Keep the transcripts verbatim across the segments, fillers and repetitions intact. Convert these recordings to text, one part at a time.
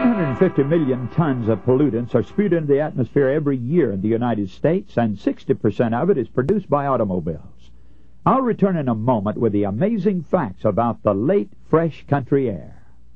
one hundred fifty million tons of pollutants are spewed into the atmosphere every year in the United States, and sixty percent of it is produced by automobiles. I'll return in a moment with the amazing facts about the late, fresh country air.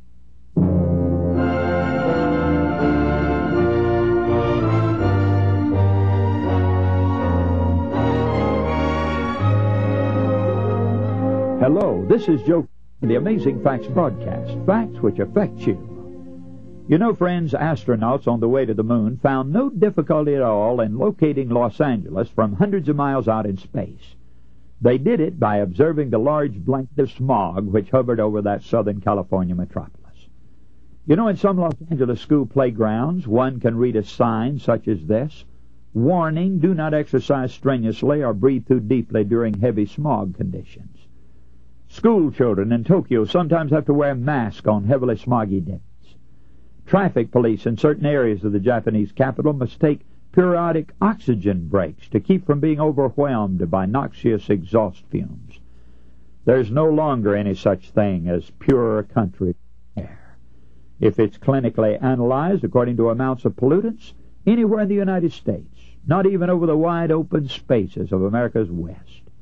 Hello, this is Joe, the Amazing Facts broadcast, facts which affect you. You know, friends, astronauts on the way to the moon found no difficulty at all in locating Los Angeles from hundreds of miles out in space. They did it by observing the large blanket of smog which hovered over that Southern California metropolis. You know, in some Los Angeles school playgrounds, one can read a sign such as this: warning, do not exercise strenuously or breathe too deeply during heavy smog conditions. School children in Tokyo sometimes have to wear masks on heavily smoggy days. Traffic police in certain areas of the Japanese capital must take periodic oxygen breaks to keep from being overwhelmed by noxious exhaust fumes. There's no longer any such thing as pure country air. If it's clinically analyzed according to amounts of pollutants, anywhere in the United States, not even over the wide open spaces of America's West,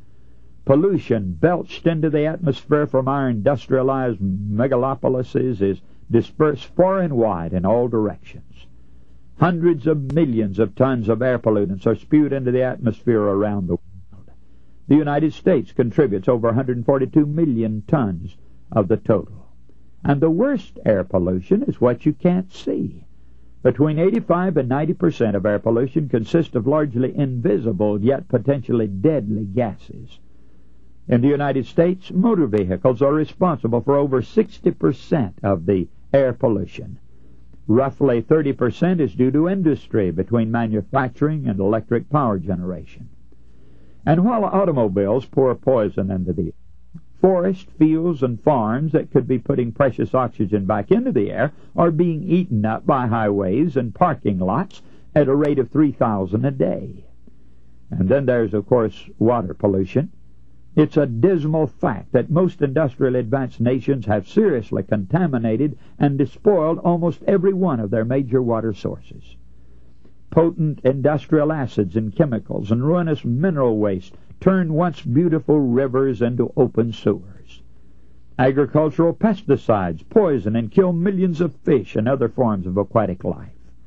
pollution belched into the atmosphere from our industrialized megalopolises is dispersed far and wide in all directions. Hundreds of millions of tons of air pollutants are spewed into the atmosphere around the world. The United States contributes over one hundred forty-two million tons of the total. And the worst air pollution is what you can't see. Between eighty-five and ninety percent of air pollution consists of largely invisible yet potentially deadly gases. In the United States, motor vehicles are responsible for over sixty percent of the air pollution. Roughly thirty percent is due to industry between manufacturing and electric power generation. And while automobiles pour poison into the air, forests, fields, and farms that could be putting precious oxygen back into the air are being eaten up by highways and parking lots at a rate of three thousand a day. And then there's, of course, water pollution. It's a dismal fact that most industrially advanced nations have seriously contaminated and despoiled almost every one of their major water sources. Potent industrial acids and chemicals and ruinous mineral waste turn once beautiful rivers into open sewers. Agricultural pesticides poison and kill millions of fish and other forms of aquatic life.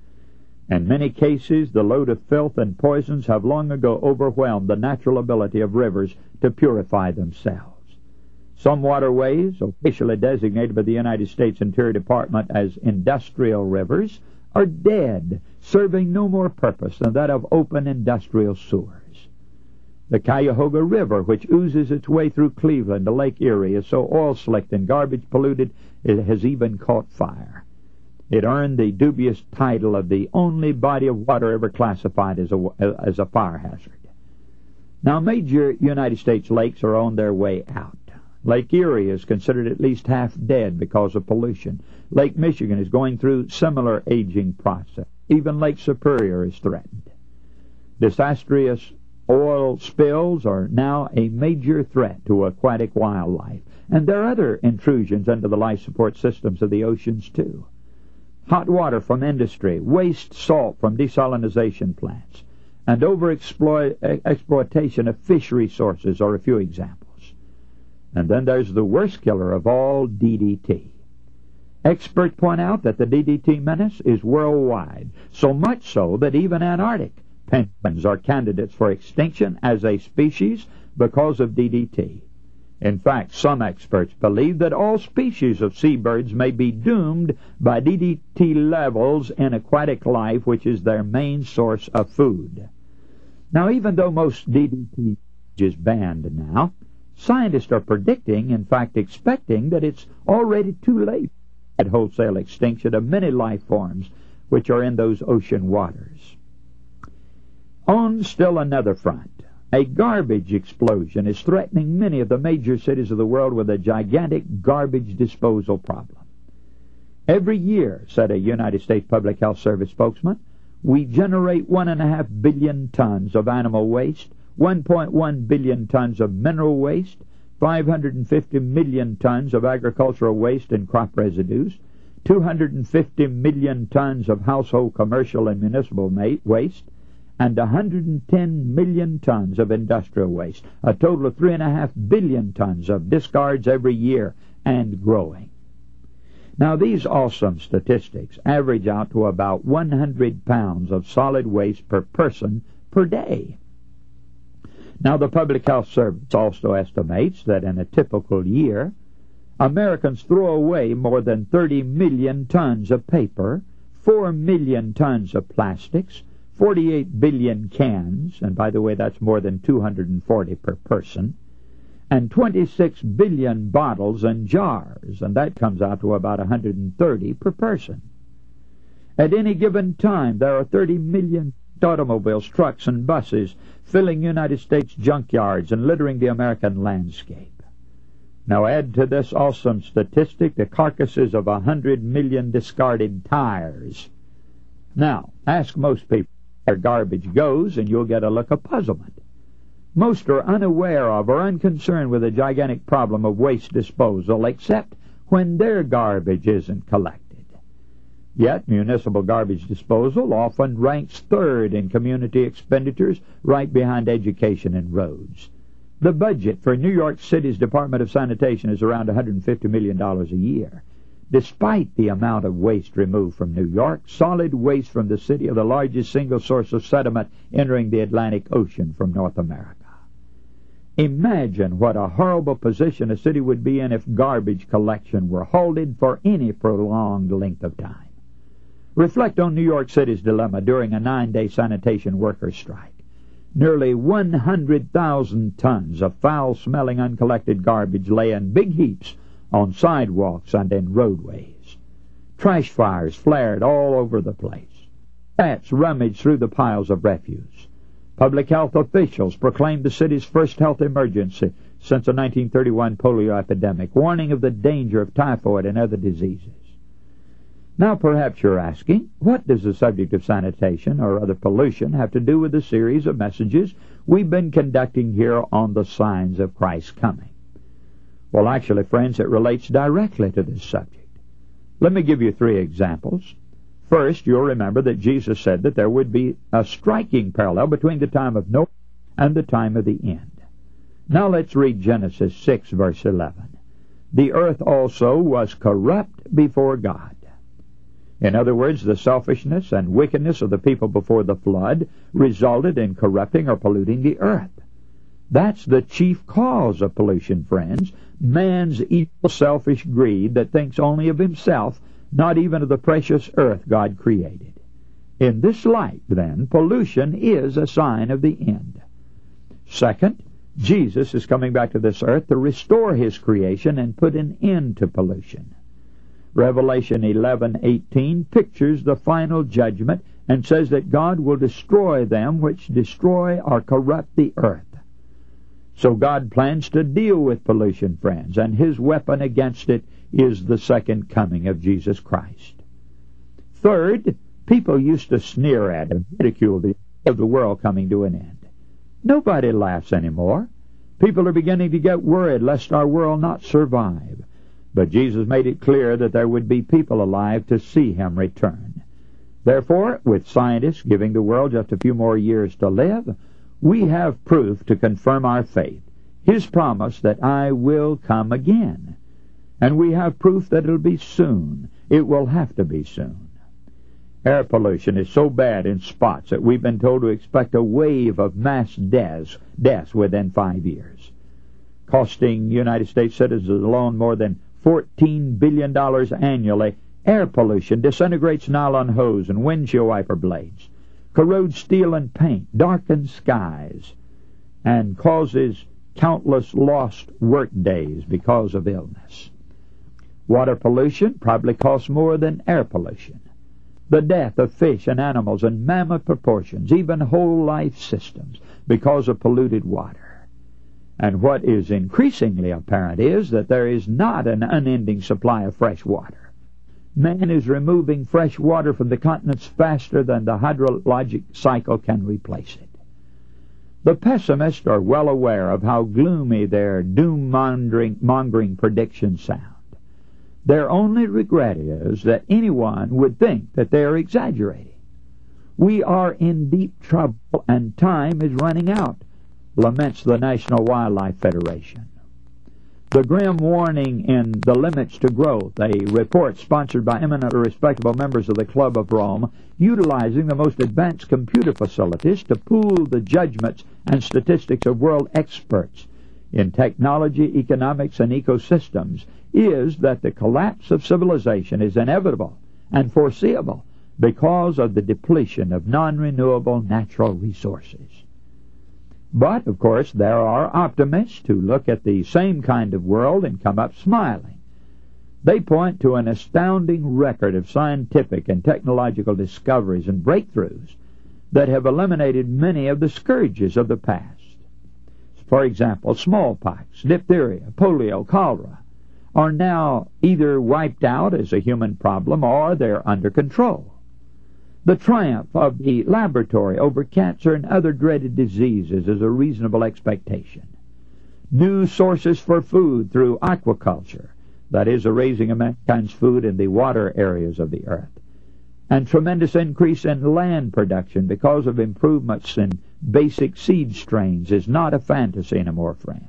In many cases, the load of filth and poisons have long ago overwhelmed the natural ability of rivers to purify themselves. Some waterways, officially designated by the United States Interior Department as industrial rivers, are dead, serving no more purpose than that of open industrial sewers. The Cuyahoga River, which oozes its way through Cleveland to Lake Erie, is so oil-slicked and garbage-polluted it has even caught fire. It earned the dubious title of the only body of water ever classified as a, as a fire hazard. Now, major United States lakes are on their way out. Lake Erie is considered at least half dead because of pollution. Lake Michigan is going through similar aging process. Even Lake Superior is threatened. Disastrous oil spills are now a major threat to aquatic wildlife, and there are other intrusions into the life support systems of the oceans, too. Hot water from industry, waste salt from desalinization plants, and overexploitation of fish resources are a few examples. And then there's the worst killer of all, D D T. Experts point out that the D D T menace is worldwide, so much so that even Antarctic penguins are candidates for extinction as a species because of D D T. In fact, some experts believe that all species of seabirds may be doomed by D D T levels in aquatic life, which is their main source of food. Now, even though most D D T is banned now, scientists are predicting, in fact expecting, that it's already too late at wholesale extinction of many life forms which are in those ocean waters. On still another front, a garbage explosion is threatening many of the major cities of the world with a gigantic garbage disposal problem. Every year, said a United States Public Health Service spokesman, we generate one and a half billion tons of animal waste, one point one billion tons of mineral waste, five hundred fifty million tons of agricultural waste and crop residues, two hundred fifty million tons of household, commercial, and municipal waste, and one hundred ten million tons of industrial waste, a total of three point five billion tons of discards every year, and growing. Now, these awesome statistics average out to about one hundred pounds of solid waste per person per day. Now, the Public Health Service also estimates that in a typical year, Americans throw away more than thirty million tons of paper, four million tons of plastics, forty-eight billion cans, and by the way, that's more than two hundred forty per person, and twenty-six billion bottles and jars, and that comes out to about one hundred thirty per person. At any given time, there are thirty million automobiles, trucks, and buses filling United States junkyards and littering the American landscape. Now add to this awesome statistic the carcasses of one hundred million discarded tires. Now, ask most people where garbage goes, and you'll get a look of puzzlement. Most are unaware of or unconcerned with the gigantic problem of waste disposal, except when their garbage isn't collected. Yet, municipal garbage disposal often ranks third in community expenditures, right behind education and roads. The budget for New York City's Department of Sanitation is around one hundred fifty million dollars a year. Despite the amount of waste removed from New York, solid waste from the city is the largest single source of sediment entering the Atlantic Ocean from North America. Imagine what a horrible position a city would be in if garbage collection were halted for any prolonged length of time. Reflect on New York City's dilemma during a nine-day sanitation workers' strike. Nearly one hundred thousand tons of foul-smelling uncollected garbage lay in big heaps on sidewalks and in roadways. Trash fires flared all over the place. Rats rummaged through the piles of refuse. Public health officials proclaimed the city's first health emergency since the nineteen thirty-one polio epidemic, warning of the danger of typhoid and other diseases. Now perhaps you're asking, what does the subject of sanitation or other pollution have to do with the series of messages we've been conducting here on the signs of Christ's coming? Well, actually, friends, it relates directly to this subject. Let me give you three examples. First, you'll remember that Jesus said that there would be a striking parallel between the time of Noah and the time of the end. Now let's read Genesis six, verse eleven. The earth also was corrupt before God. In other words, the selfishness and wickedness of the people before the flood resulted in corrupting or polluting the earth. That's the chief cause of pollution, friends. Man's evil, selfish greed that thinks only of himself, not even of the precious earth God created. In this light, then, pollution is a sign of the end. Second, Jesus is coming back to this earth to restore his creation and put an end to pollution. Revelation eleven eighteen pictures the final judgment and says that God will destroy them which destroy or corrupt the earth. So God plans to deal with pollution, friends, and his weapon against it is the second coming of Jesus Christ. Third, people used to sneer at and ridicule the of the world coming to an end. Nobody laughs anymore. People are beginning to get worried lest our world not survive. But Jesus made it clear that there would be people alive to see him return. Therefore, with scientists giving the world just a few more years to live, we have proof to confirm our faith, his promise that I will come again. And we have proof that it'll be soon. It will have to be soon. Air pollution is so bad in spots that we've been told to expect a wave of mass deaths, deaths within five years, costing United States citizens alone more than fourteen billion dollars annually. Air pollution disintegrates nylon hose and windshield wiper blades, corrodes steel and paint, darkens skies, and causes countless lost work days because of illness. Water pollution probably costs more than air pollution. The death of fish and animals in mammoth proportions, even whole life systems, because of polluted water. And what is increasingly apparent is that there is not an unending supply of fresh water. Man is removing fresh water from the continents faster than the hydrologic cycle can replace it. The pessimists are well aware of how gloomy their doom-mongering mongering predictions sound. Their only regret is that anyone would think that they are exaggerating. We are in deep trouble and time is running out, laments the National Wildlife Federation. The grim warning in The Limits to Growth, a report sponsored by eminently respectable members of the Club of Rome, utilizing the most advanced computer facilities to pool the judgments and statistics of world experts in technology, economics, and ecosystems, is that the collapse of civilization is inevitable and foreseeable because of the depletion of non-renewable natural resources. But, of course, there are optimists who look at the same kind of world and come up smiling. They point to an astounding record of scientific and technological discoveries and breakthroughs that have eliminated many of the scourges of the past. For example, smallpox, diphtheria, polio, cholera are now either wiped out as a human problem or they're under control. The triumph of the laboratory over cancer and other dreaded diseases is a reasonable expectation. New sources for food through aquaculture, that is, the raising of mankind's food in the water areas of the earth, and tremendous increase in land production because of improvements in basic seed strains is not a fantasy anymore, friends.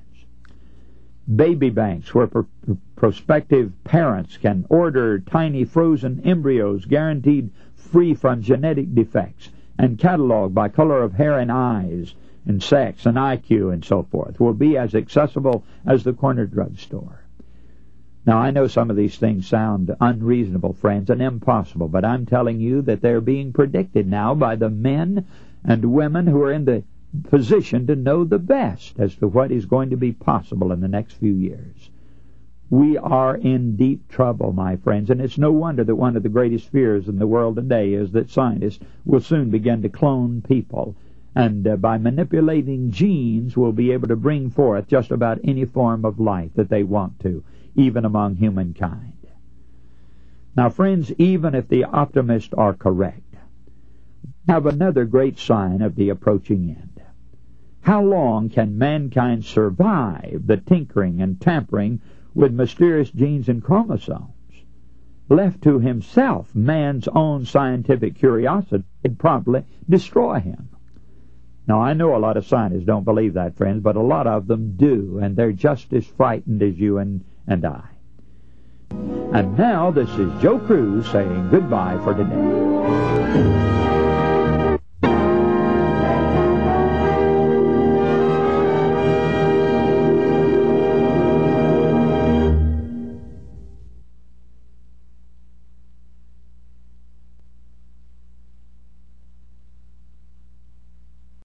Baby banks where pr- prospective parents can order tiny frozen embryos guaranteed free from genetic defects and cataloged by color of hair and eyes and sex and I Q and so forth will be as accessible as the corner drugstore. Now, I know some of these things sound unreasonable, friends, and impossible, but I'm telling you that they're being predicted now by the men and women who are in the position to know the best as to what is going to be possible in the next few years. We are in deep trouble, my friends, and it's no wonder that one of the greatest fears in the world today is that scientists will soon begin to clone people, and uh, by manipulating genes will be able to bring forth just about any form of life that they want to, even among humankind. Now, friends, even if the optimists are correct, we have another great sign of the approaching end. How long can mankind survive the tinkering and tampering with mysterious genes and chromosomes? Left to himself, man's own scientific curiosity would promptly destroy him. Now, I know a lot of scientists don't believe that, friends, but a lot of them do, and they're just as frightened as you and, and I. And now, this is Joe Cruz saying goodbye for today.